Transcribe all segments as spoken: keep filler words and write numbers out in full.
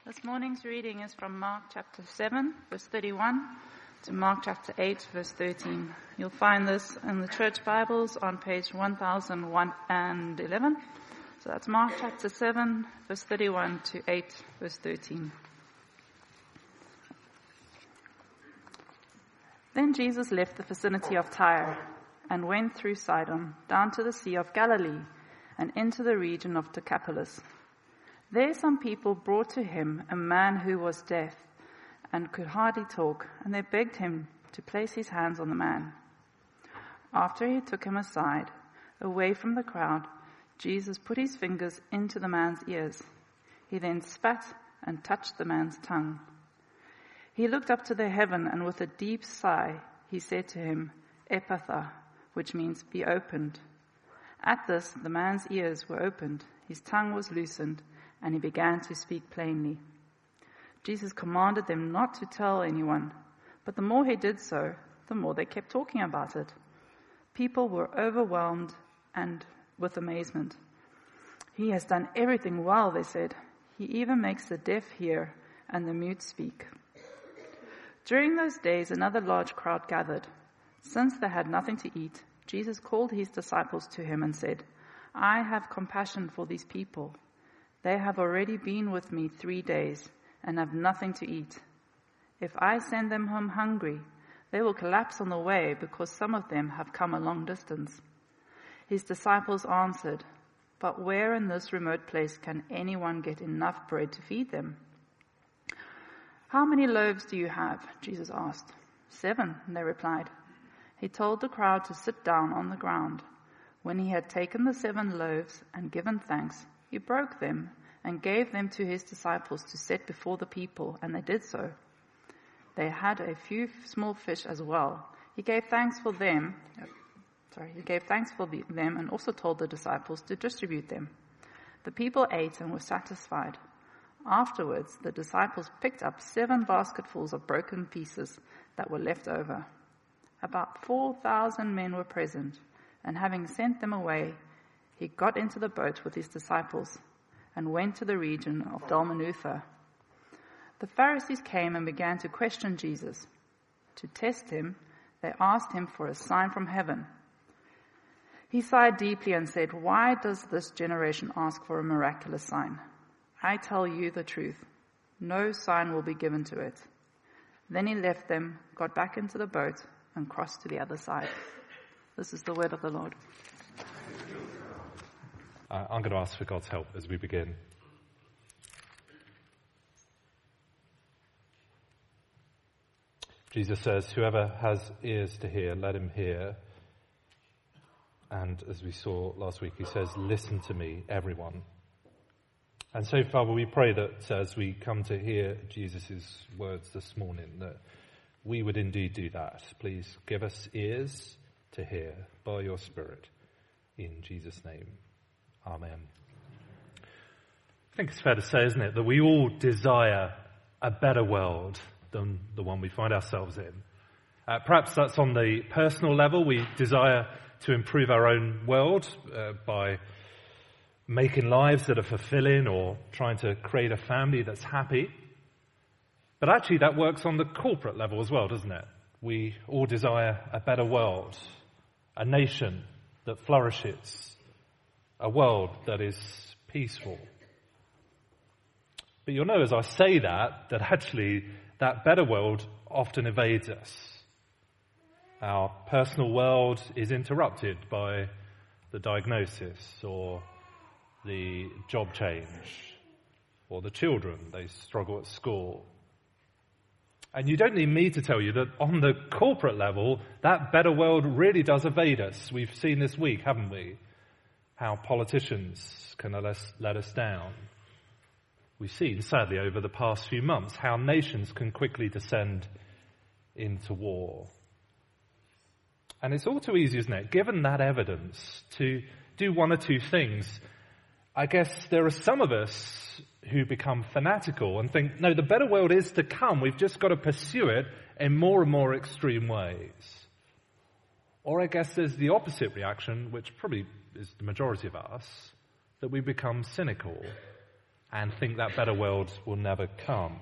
This morning's reading is from Mark chapter seven, verse thirty-one, to Mark chapter eight, verse thirteen. You'll find this in the church Bibles on page one thousand one hundred eleven. So that's Mark chapter seven, verse thirty-one to eight, verse thirteen. Then Jesus left the vicinity of Tyre and went through Sidon down to the Sea of Galilee and into the region of Decapolis. There some people brought to him a man who was deaf and could hardly talk, and they begged him to place his hands on the man. After he took him aside, away from the crowd, Jesus put his fingers into the man's ears. He then spat and touched the man's tongue. He looked up to the heaven, and with a deep sigh, he said to him, "Ephphatha," which means "be opened." At this, the man's ears were opened, his tongue was loosened, and he began to speak plainly. Jesus commanded them not to tell anyone, but the more he did so, the more they kept talking about it. People were overwhelmed and with amazement. "He has done everything well," they said. "He even makes the deaf hear and the mute speak." During those days, another large crowd gathered. Since they had nothing to eat, Jesus called his disciples to him and said, "I have compassion for these people. They have already been with me three days and have nothing to eat. If I send them home hungry, they will collapse on the way because some of them have come a long distance." His disciples answered, "But where in this remote place can anyone get enough bread to feed them?" "How many loaves do you have?" Jesus asked. "Seven," they replied. He told the crowd to sit down on the ground. When he had taken the seven loaves and given thanks, he broke them and gave them to his disciples to set before the people, and they did so. They had a few small fish as well. He gave thanks for them. Sorry, he gave thanks for the, them and also told the disciples to distribute them. The people ate and were satisfied. Afterwards, the disciples picked up seven basketfuls of broken pieces that were left over. About four thousand men were present, and having sent them away, he got into the boat with his disciples and went to the region of Dalmanutha. The Pharisees came and began to question Jesus. To test him, they asked him for a sign from heaven. He sighed deeply and said, "Why does this generation ask for a miraculous sign? I tell you the truth, no sign will be given to it." Then he left them, got back into the boat, and crossed to the other side. This is the word of the Lord. Uh, I'm going to ask for God's help as we begin. Jesus says, "Whoever has ears to hear, let him hear." And as we saw last week, he says, "Listen to me, everyone." And so, Father, we pray that as we come to hear Jesus' words this morning, that we would indeed do that. Please give us ears to hear by your Spirit. In Jesus' name. Amen. I think it's fair to say, isn't it, that we all desire a better world than the one we find ourselves in. Uh, perhaps that's on the personal level. We desire to improve our own world uh, by making lives that are fulfilling or trying to create a family that's happy. But actually that works on the corporate level as well, doesn't it? We all desire a better world, a nation that flourishes, a world that is peaceful. But you'll know as I say that, that actually that better world often evades us. Our personal world is interrupted by the diagnosis or the job change or the children, they struggle at school. And you don't need me to tell you that on the corporate level, that better world really does evade us. We've seen this week, haven't we? How politicians can let us, let us down. We've seen, sadly, over the past few months, how nations can quickly descend into war. And it's all too easy, isn't it, given that evidence, to do one or two things. I guess there are some of us who become fanatical and think, no, the better world is to come. We've just got to pursue it in more and more extreme ways. Or I guess there's the opposite reaction, which probably is the majority of us, that we become cynical and think that better world will never come.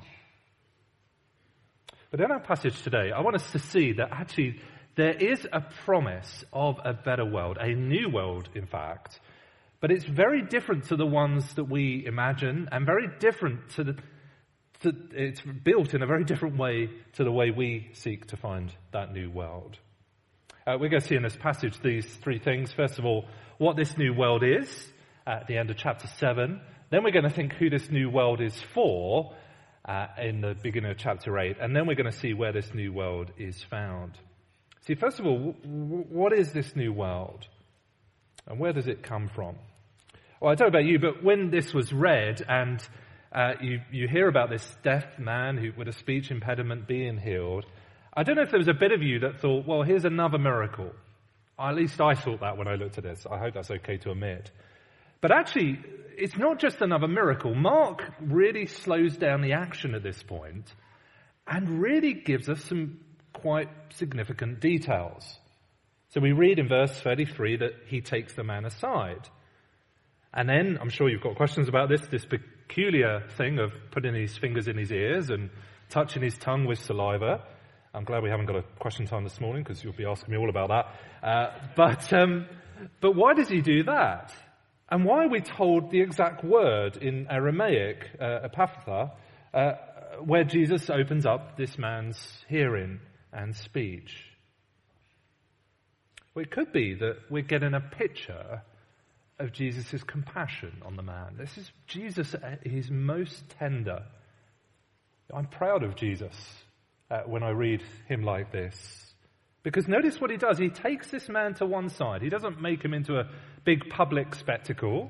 But in our passage today, I want us to see that actually there is a promise of a better world, a new world, in fact, but it's very different to the ones that we imagine and very different to the, to, it's built in a very different way to the way we seek to find that new world. Uh, we're going to see in this passage these three things. First of all, what this new world is at the end of chapter seven. Then we're going to think who this new world is for uh, in the beginning of chapter eight. And then we're going to see where this new world is found. See, first of all, w- w- what is this new world? And where does it come from? Well, I don't know about you, but when this was read and uh, you, you hear about this deaf man who with a speech impediment being healed, I don't know if there was a bit of you that thought, well, here's another miracle. At least I thought that when I looked at this. I hope that's okay to admit. But actually, it's not just another miracle. Mark really slows down the action at this point and really gives us some quite significant details. So we read in verse thirty-three that he takes the man aside. And then, I'm sure you've got questions about this, this peculiar thing of putting his fingers in his ears and touching his tongue with saliva. I'm glad we haven't got a question time this morning because you'll be asking me all about that. Uh, but um, but why does he do that? And why are we told the exact word in Aramaic, uh, epaphatha, uh, where Jesus opens up this man's hearing and speech? Well, it could be that we're getting a picture of Jesus' compassion on the man. This is Jesus at his most tender. I'm proud of Jesus uh, when I read him like this. Because notice what he does. He takes this man to one side. He doesn't make him into a big public spectacle.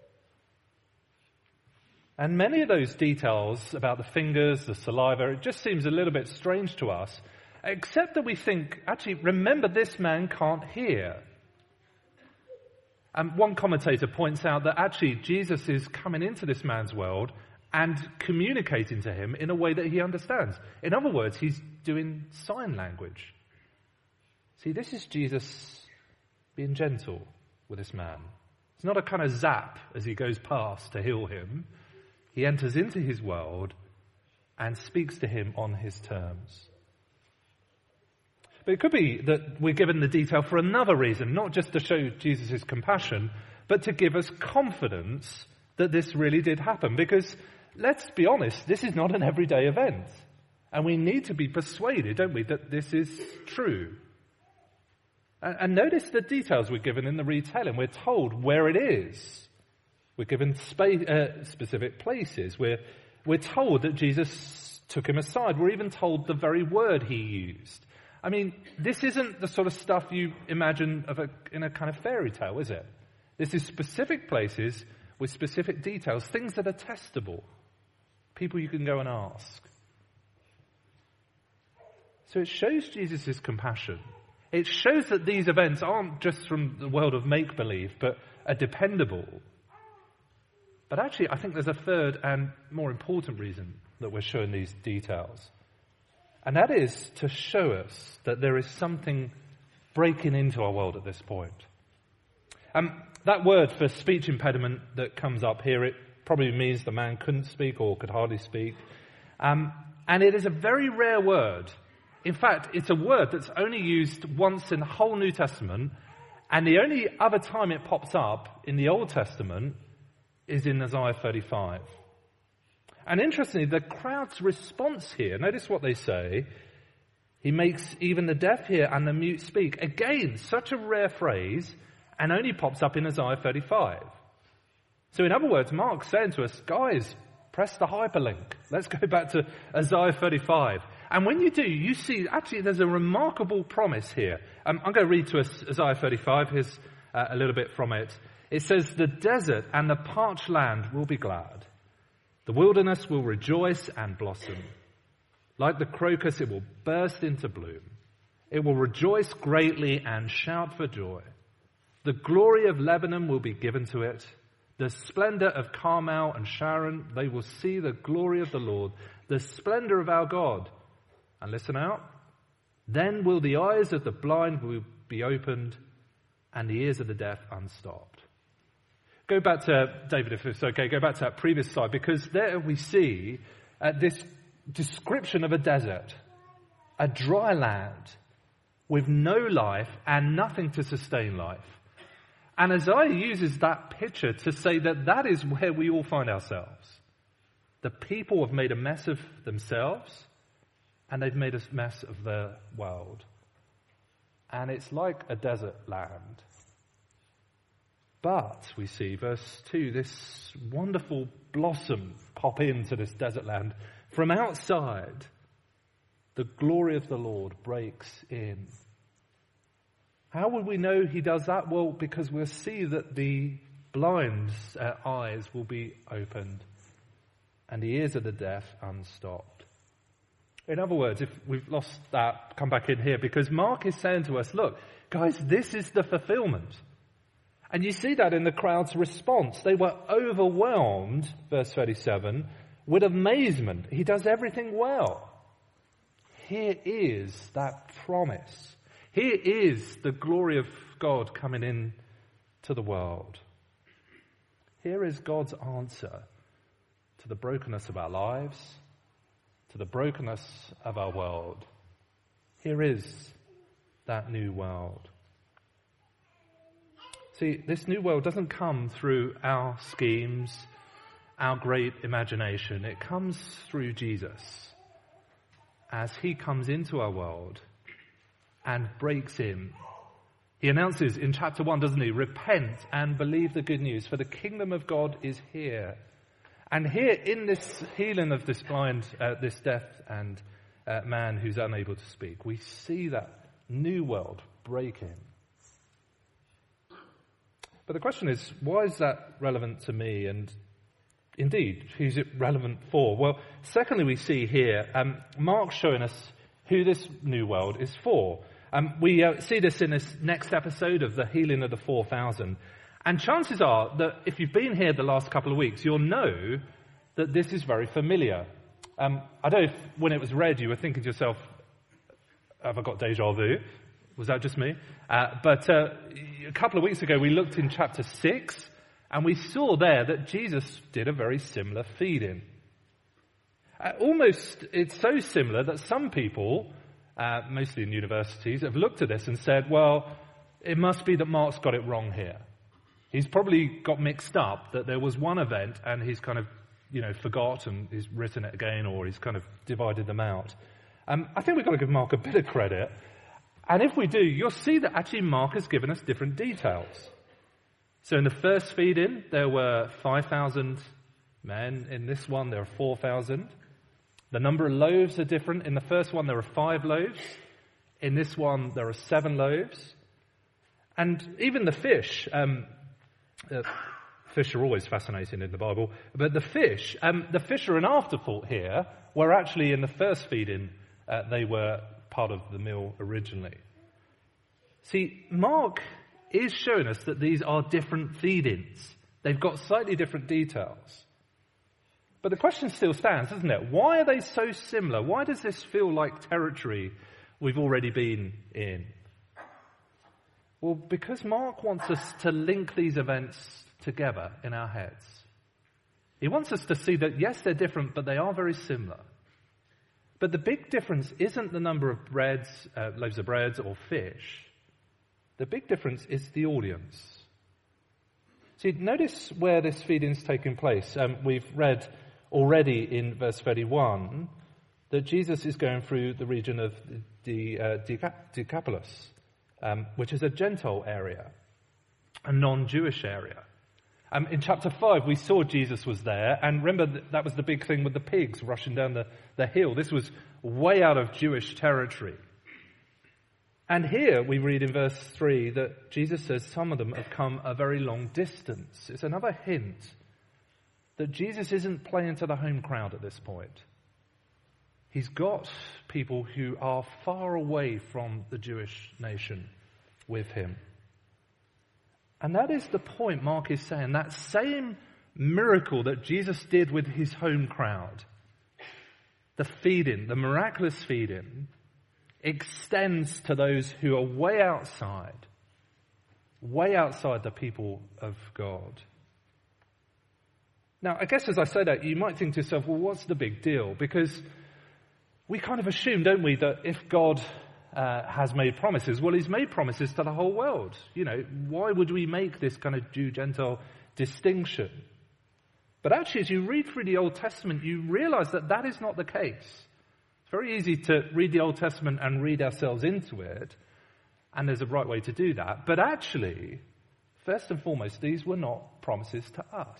And many of those details about the fingers, the saliva, it just seems a little bit strange to us. Except that we think, actually, remember this man can't hear. And one commentator points out that actually Jesus is coming into this man's world and communicating to him in a way that he understands. In other words, he's doing sign language. See, this is Jesus being gentle with this man. It's not a kind of zap as he goes past to heal him. He enters into his world and speaks to him on his terms. But it could be that we're given the detail for another reason, not just to show Jesus' compassion, but to give us confidence that this really did happen. Because, let's be honest, this is not an everyday event. And we need to be persuaded, don't we, that this is true. And, and notice the details we're given in the retelling. We're told where it is. We're given spa- uh, specific places. We're, we're told that Jesus took him aside. We're even told the very word he used. I mean, this isn't the sort of stuff you imagine of a, in a kind of fairy tale, is it? This is specific places with specific details, things that are testable, people you can go and ask. So it shows Jesus' compassion. It shows that these events aren't just from the world of make-believe, but are dependable. But actually, I think there's a third and more important reason that we're showing these details. And that is to show us that there is something breaking into our world at this point. Um, that word for speech impediment that comes up here, it probably means the man couldn't speak or could hardly speak. Um, and it is a very rare word. In fact, it's a word that's only used once in the whole New Testament, and the only other time it pops up in the Old Testament is in Isaiah thirty-five. And interestingly, the crowd's response here, notice what they say. He makes even the deaf hear and the mute speak. Again, such a rare phrase, and only pops up in Isaiah thirty-five. So in other words, Mark's saying to us, guys, press the hyperlink. Let's go back to Isaiah thirty-five. And when you do, you see, actually, there's a remarkable promise here. Um, I'm going to read to us Isaiah thirty-five. Here's uh, a little bit from it. It says, the desert and the parched land will be glad. The wilderness will rejoice and blossom. Like the crocus, it will burst into bloom. It will rejoice greatly and shout for joy. The glory of Lebanon will be given to it. The splendor of Carmel and Sharon, they will see the glory of the Lord, the splendor of our God. And listen out. Then will the eyes of the blind will be opened and the ears of the deaf unstopped. Go back to, David, if it's okay, go back to that previous slide, because there we see uh, this description of a desert, a dry land with no life and nothing to sustain life. And Isaiah uses that picture to say that that is where we all find ourselves. The people have made a mess of themselves, and they've made a mess of their world. And it's like a desert land. But we see, verse two, this wonderful blossom pop into this desert land. From outside, the glory of the Lord breaks in. How would we know he does that? Well, because we'll see that the blind uh, eyes will be opened and the ears of the deaf unstopped. In other words, if we've lost that, come back in here, because Mark is saying to us, look, guys, this is the fulfillment. And you see that in the crowd's response. They were overwhelmed, verse thirty-seven, with amazement. He does everything well. Here is that promise. Here is the glory of God coming in to the world. Here is God's answer to the brokenness of our lives, to the brokenness of our world. Here is that new world. See, this new world doesn't come through our schemes, our great imagination. It comes through Jesus as he comes into our world and breaks in. He announces in chapter one, doesn't he? Repent and believe the good news, for the kingdom of God is here. And here in this healing of this blind, uh, this deaf and uh, man who's unable to speak, we see that new world breaking. But the question is, why is that relevant to me? And indeed, who's it relevant for? Well, secondly, we see here, um, Mark's showing us who this new world is for. Um, we uh, see this in this next episode of the healing of the four thousand. And chances are that if you've been here the last couple of weeks, you'll know that this is very familiar. Um, I don't know if when it was read, you were thinking to yourself, have I got deja vu? Was that just me? Uh, but uh, a couple of weeks ago, we looked in chapter six, and we saw there that Jesus did a very similar feeding. Uh, almost, it's so similar that some people, uh, mostly in universities, have looked at this and said, well, it must be that Mark's got it wrong here. He's probably got mixed up that there was one event and he's kind of, you know, forgot and he's written it again, or he's kind of divided them out. Um, I think we've got to give Mark a bit of credit. And if we do, you'll see that actually Mark has given us different details. So in the first feeding, there were five thousand men. In this one, there are four thousand. The number of loaves are different. In the first one, there are five loaves. In this one, there are seven loaves. And even the fish, um, uh, fish are always fascinating in the Bible, but the fish, um, the fish are an afterthought here, where actually in the first feeding, uh, they were part of the meal originally. See, Mark is showing us that these are different feedings. They've got slightly different details. But the question still stands, doesn't it? Why are they so similar? Why does this feel like territory we've already been in? Well, because Mark wants us to link these events together in our heads. He wants us to see that, yes, they're different, but they are very similar. But the big difference isn't the number of breads, uh, loaves of bread or fish. The big difference is the audience. See, notice where this feeding's taking place. Um, we've read already in verse thirty-one that Jesus is going through the region of the uh, Decapolis, um, which is a Gentile area, a non-Jewish area. Um, in chapter five, we saw Jesus was there, and remember that, that was the big thing with the pigs rushing down the, the hill. This was way out of Jewish territory. And here we read in verse three that Jesus says some of them have come a very long distance. It's another hint that Jesus isn't playing to the home crowd at this point. He's got people who are far away from the Jewish nation with him. And that is the point Mark is saying. That same miracle that Jesus did with his home crowd, the feeding, the miraculous feeding, extends to those who are way outside, way outside the people of God. Now, I guess as I say that, you might think to yourself, well, what's the big deal? Because we kind of assume, don't we, that if God uh, has made promises, well, he's made promises to the whole world. You know, why would we make this kind of Jew-Gentile distinction? But actually, as you read through the Old Testament, you realize that that is not the case. It's very easy to read the Old Testament and read ourselves into it, and there's a right way to do that. But actually, first and foremost, these were not promises to us.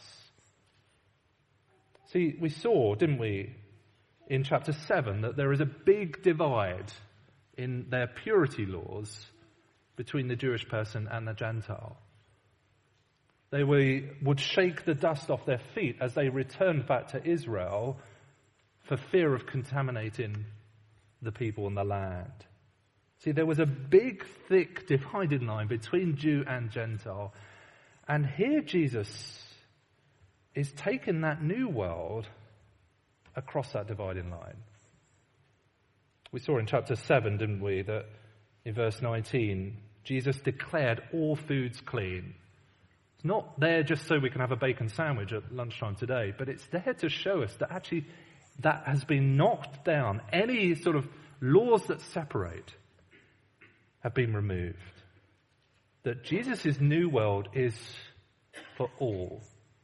See, we saw, didn't we, in chapter seven, that there is a big divide in their purity laws between the Jewish person and the Gentile. They would shake the dust off their feet as they returned back to Israel for fear of contaminating the people and the land. See, there was a big, thick, dividing line between Jew and Gentile. And here Jesus is taking that new world across that dividing line. We saw in chapter seven, didn't we, that in verse nineteen, Jesus declared all foods clean. It's not there just so we can have a bacon sandwich at lunchtime today, but it's there to show us that actually that has been knocked down. Any sort of laws that separate have been removed. That Jesus' new world is for all.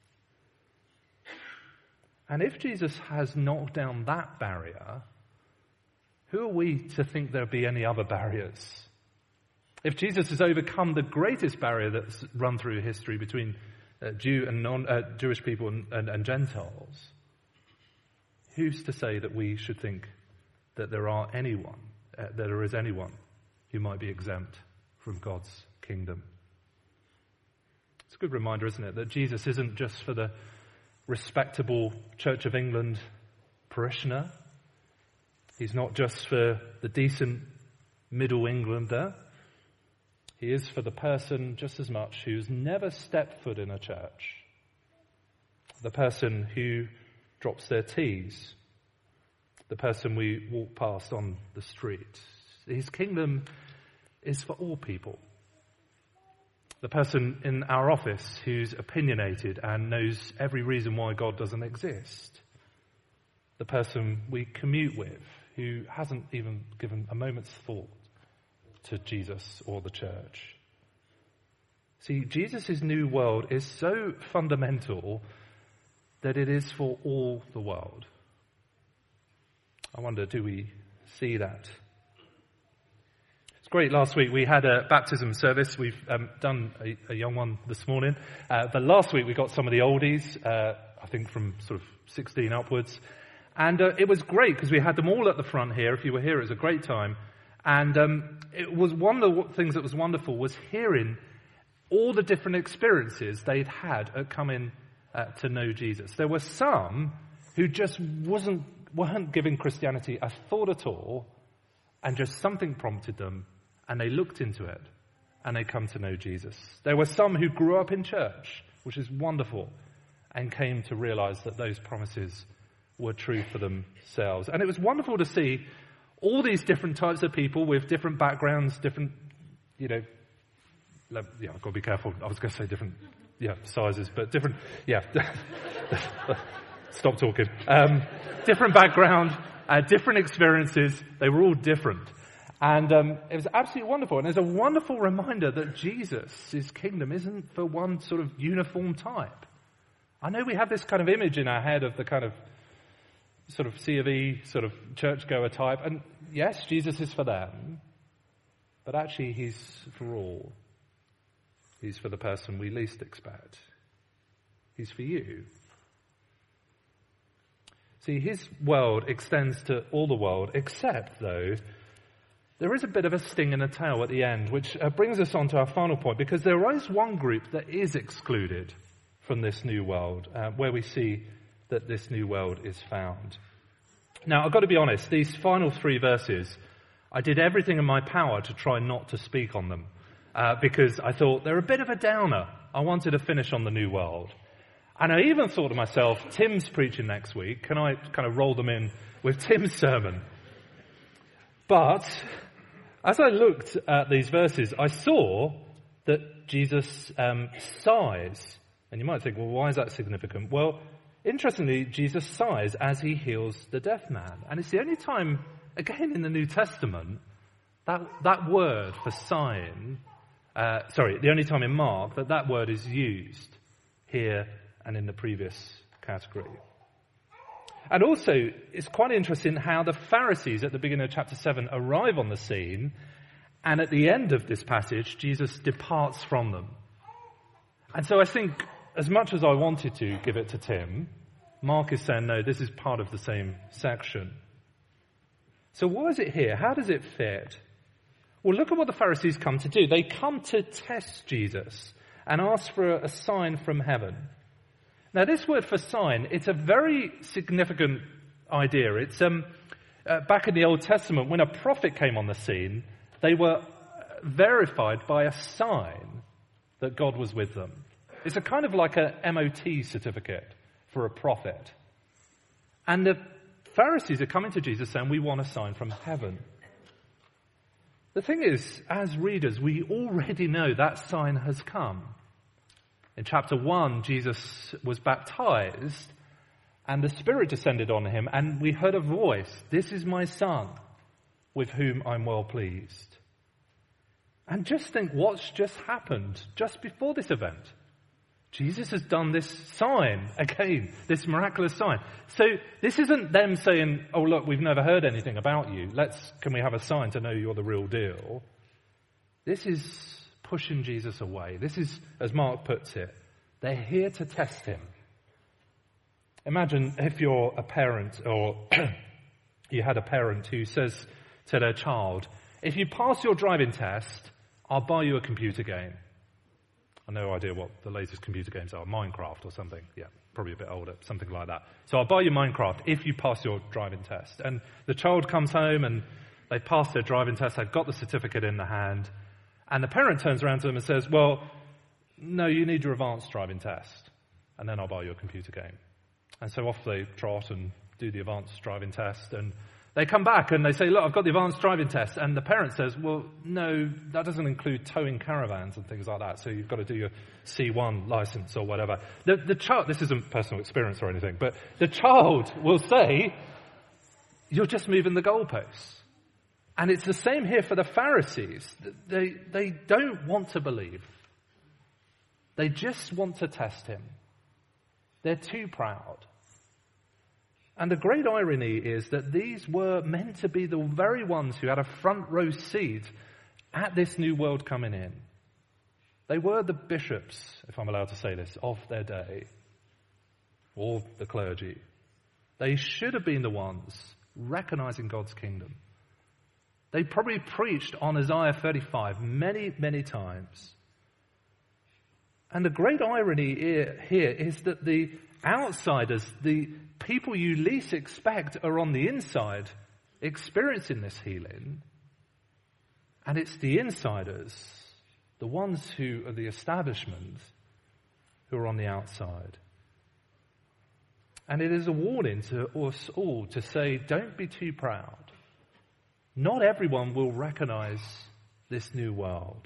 And if Jesus has knocked down that barrier, who are we to think there'll be any other barriers? If Jesus has overcome the greatest barrier that's run through history between uh, Jew and non uh, Jewish people and, and, and Gentiles, who's to say that we should think that there are anyone, uh, that there is anyone who might be exempt from God's kingdom? It's a good reminder, isn't it, that Jesus isn't just for the respectable Church of England parishioner. He's not just for the decent Middle Englander. He is for the person just as much who's never stepped foot in a church. The person who drops their teas. The person we walk past on the street. His kingdom is for all people. The person in our office who's opinionated and knows every reason why God doesn't exist. The person we commute with who hasn't even given a moment's thought to Jesus or the church. See, Jesus' new world is so fundamental that it is for all the world. I wonder, do we see that? It's great. Last week we had a baptism service. We've um, done a, a young one this morning. Uh, but last week we got some of the oldies, uh, I think from sort of sixteen upwards. And uh, it was great because we had them all at the front here. If you were here, it was a great time. And um, it was one of the things that was wonderful was hearing all the different experiences they'd had at coming uh, to know Jesus. There were some who just wasn't weren't giving Christianity a thought at all, and just something prompted them, and they looked into it, and they come to know Jesus. There were some who grew up in church, which is wonderful, and came to realize that those promises were true for themselves. And it was wonderful to see all these different types of people with different backgrounds, different, you know, yeah, I've got to be careful. I was going to say different, yeah, sizes, but different, yeah. Stop talking. Um, different background, uh, different experiences. They were all different. And um, it was absolutely wonderful. And it's a wonderful reminder that Jesus' kingdom isn't for one sort of uniform type. I know we have this kind of image in our head of the kind of sort of C of E, sort of churchgoer type. And yes, Jesus is for them. But actually, he's for all. He's for the person we least expect. He's for you. See, his world extends to all the world, except, though, there is a bit of a sting in the tail at the end, which uh, brings us on to our final point, because there is one group that is excluded from this new world, uh, where we see that this new world is found. Now, I've got to be honest, these final three verses, I did everything in my power to try not to speak on them, uh, because I thought they're a bit of a downer. I wanted to finish on the new world. And I even thought to myself, Tim's preaching next week. Can I kind of roll them in with Tim's sermon? But as I looked at these verses, I saw that Jesus um, sighs. And you might think, well, why is that significant? Well, interestingly, Jesus sighs as he heals the deaf man. And it's the only time, again in the New Testament, that, that word for sighing, uh, sorry, the only time in Mark that that word is used here and in the previous category. And also, it's quite interesting how the Pharisees at the beginning of chapter seven arrive on the scene, and at the end of this passage, Jesus departs from them. And so I think, as much as I wanted to give it to Tim, Mark is saying, no, this is part of the same section. So why is it here? How does it fit? Well, look at what the Pharisees come to do. They come to test Jesus and ask for a sign from heaven. Now, this word for sign, it's a very significant idea. It's um, uh, back in the Old Testament, when a prophet came on the scene, they were verified by a sign that God was with them. It's a kind of like a M O T certificate for a prophet. And the Pharisees are coming to Jesus saying, we want a sign from heaven. The thing is, as readers, we already know that sign has come. In chapter one, Jesus was baptized and the Spirit descended on him and we heard a voice, this is my Son, with whom I'm well pleased. And just think what's just happened just before this event. Jesus has done this sign again, this miraculous sign. So this isn't them saying, oh look, we've never heard anything about you. Let's, can we have a sign to know you're the real deal? This is pushing Jesus away. This is, as Mark puts it, they're here to test him. Imagine if you're a parent or you had a parent who says to their child, if you pass your driving test, I'll buy you a computer game. I've no idea what the latest computer games are, Minecraft or something. Yeah, probably a bit older, something like that. So I'll buy you Minecraft if you pass your driving test. And the child comes home and they pass their driving test, they've got the certificate in the hand, and the parent turns around to them and says, well, no, you need your advanced driving test, and then I'll buy you a computer game. And so off they trot and do the advanced driving test, and they come back and they say, look, I've got the advanced driving test. And the parent says, well, no, that doesn't include towing caravans and things like that, so you've got to do your C one license or whatever. The, the child, this isn't personal experience or anything, but the child will say, you're just moving the goalposts. And it's the same here for the Pharisees. They, they don't want to believe. They just want to test him. They're too proud. And the great irony is that these were meant to be the very ones who had a front row seat at this new world coming in. They were the bishops, if I'm allowed to say this, of their day. Or the clergy. They should have been the ones recognizing God's kingdom. They probably preached on Isaiah thirty-five many, many times. And the great irony here is that the outsiders, the people you least expect, are on the inside experiencing this healing. And it's the insiders, the ones who are the establishment, who are on the outside. And it is a warning to us all to say, don't be too proud. Not everyone will recognize this new world.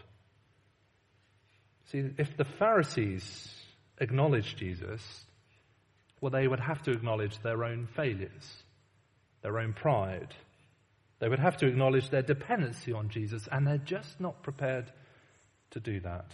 See, if the Pharisees acknowledged Jesus, well, they would have to acknowledge their own failures, their own pride. They would have to acknowledge their dependency on Jesus, and they're just not prepared to do that.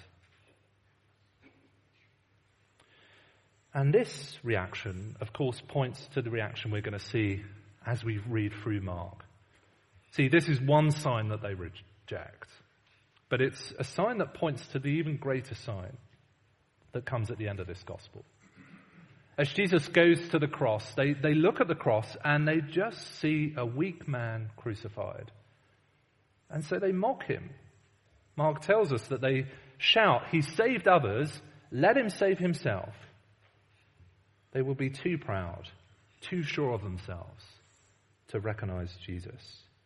And this reaction, of course, points to the reaction we're going to see as we read through Mark. See, this is one sign that they reject, but it's a sign that points to the even greater sign that comes at the end of this gospel. As Jesus goes to the cross, they, they look at the cross and they just see a weak man crucified. And so they mock him. Mark tells us that they shout, he saved others, let him save himself. They will be too proud, too sure of themselves to recognize Jesus.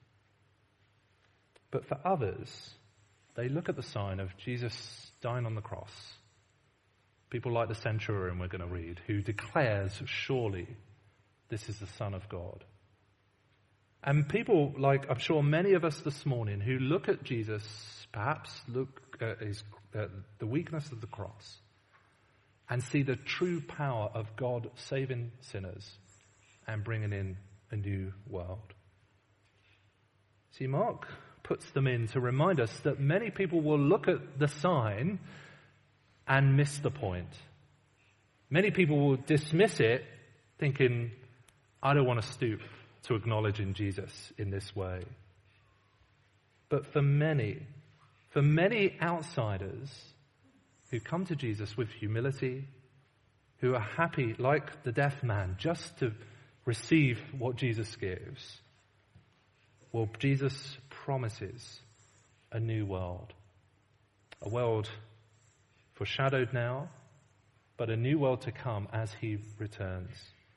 But for others, they look at the sign of Jesus dying on the cross. People like the centurion we're going to read, who declares, surely this is the Son of God. And people like, I'm sure many of us this morning, who look at Jesus, perhaps look at his, uh, the weakness of the cross, and see the true power of God saving sinners and bringing in a new world. See, Mark puts them in to remind us that many people will look at the sign and miss the point. Many people will dismiss it, thinking, I don't want to stoop to acknowledging Jesus in this way. But for many, for many outsiders who come to Jesus with humility, who are happy, like the deaf man, just to receive what Jesus gives, well, Jesus promises a new world. A world foreshadowed now, but a new world to come as he returns.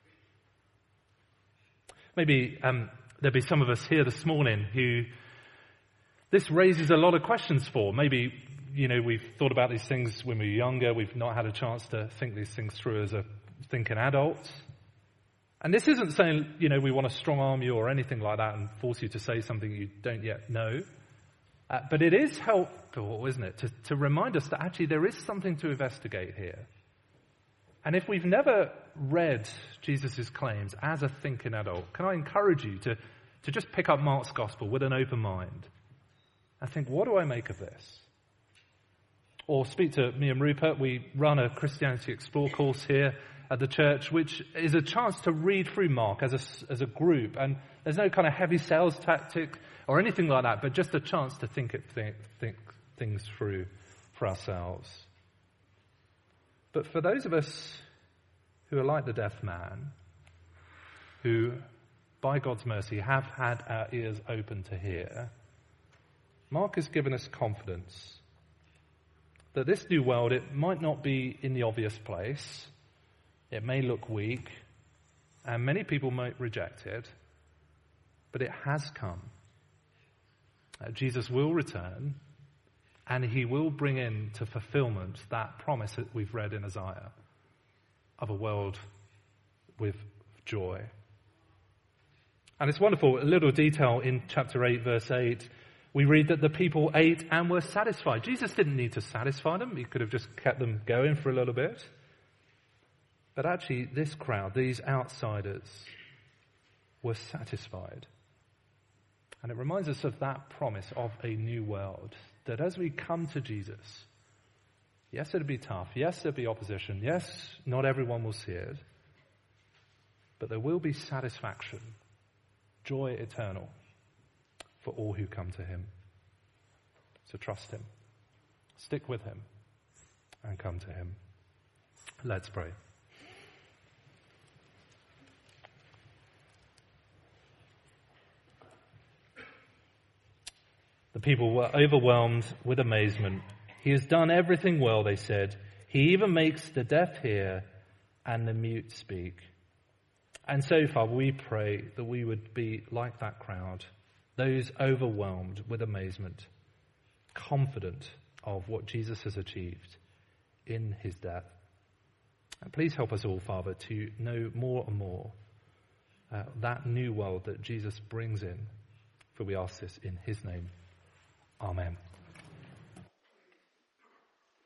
Maybe um, there'll be some of us here this morning who this raises a lot of questions for. Maybe, you know, we've thought about these things when we were younger. We've not had a chance to think these things through as a thinking adult. And this isn't saying, you know, we want to strong arm you or anything like that and force you to say something you don't yet know. Uh, but it is helpful, isn't it, to, to remind us that actually there is something to investigate here. And if we've never read Jesus' claims as a thinking adult, can I encourage you to, to just pick up Mark's gospel with an open mind and think, what do I make of this? Or speak to me and Rupert. We run a Christianity Explore course here at the church, which is a chance to read through Mark as a, as a group. And there's no kind of heavy sales tactic or anything like that, but just a chance to think, it, think, think things through for ourselves. But for those of us who are like the deaf man, who, by God's mercy, have had our ears open to hear, Mark has given us confidence that this new world, it might not be in the obvious place, it may look weak, and many people might reject it, but it has come. Uh, Jesus will return, and he will bring into fulfillment that promise that we've read in Isaiah of a world with joy. And it's wonderful, a little detail in chapter eight, verse eight, we read that the people ate and were satisfied. Jesus didn't need to satisfy them. He could have just kept them going for a little bit. But actually, this crowd, these outsiders, were satisfied. And it reminds us of that promise of a new world, that as we come to Jesus, yes, it'll be tough. Yes, there'll be opposition. Yes, not everyone will see it. But there will be satisfaction, joy eternal for all who come to him. So trust him. Stick with him and come to him. Let's pray. The people were overwhelmed with amazement. He has done everything well, they said. He even makes the deaf hear and the mute speak. And so, Father, we pray that we would be like that crowd, those overwhelmed with amazement, confident of what Jesus has achieved in his death. And please help us all, Father, to know more and more uh, that new world that Jesus brings in. For we ask this in his name. Amen.